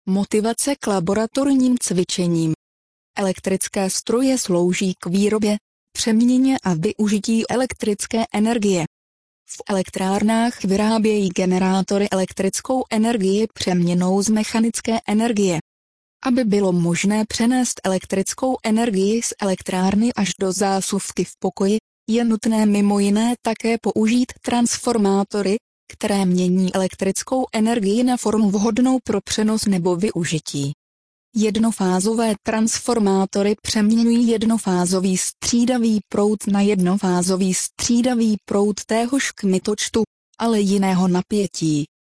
Motivace k laboratorním cvičením. Elektrické stroje slouží k výrobě, přeměně a využití elektrické energie. V elektrárnách vyrábějí generátory elektrickou energii přeměnou z mechanické energie. Aby bylo možné přenést elektrickou energii z elektrárny až do zásuvky v pokoji, je nutné mimo jiné také použít transformátory, které mění elektrickou energii na formu vhodnou pro přenos nebo využití. Jednofázové transformátory přeměňují jednofázový střídavý proud na jednofázový střídavý proud téhož kmitočtu, ale jiného napětí.